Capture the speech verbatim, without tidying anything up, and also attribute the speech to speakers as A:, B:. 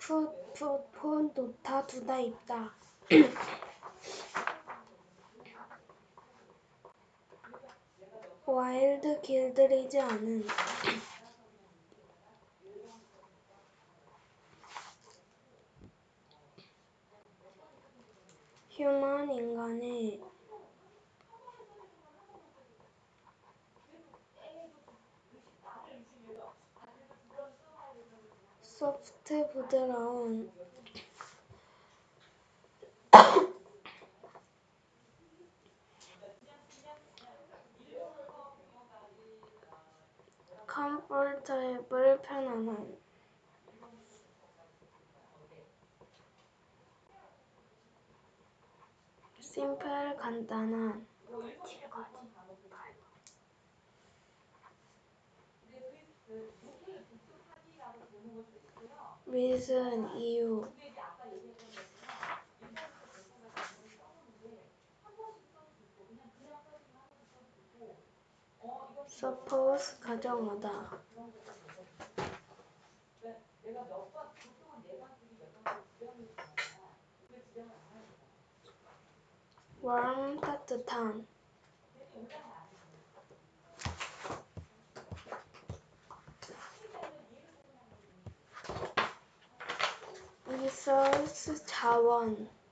A: 풋, 풋, 폰, 놓다, 두다, 입다. 와일드, 길들이지 않은. 휴먼, 인간의. 소프트, 부드러운. comfortable, 편안한. simple, 간단한. reason, 이유. suppose, 가정하다. warm, 따뜻한. resource, 자원.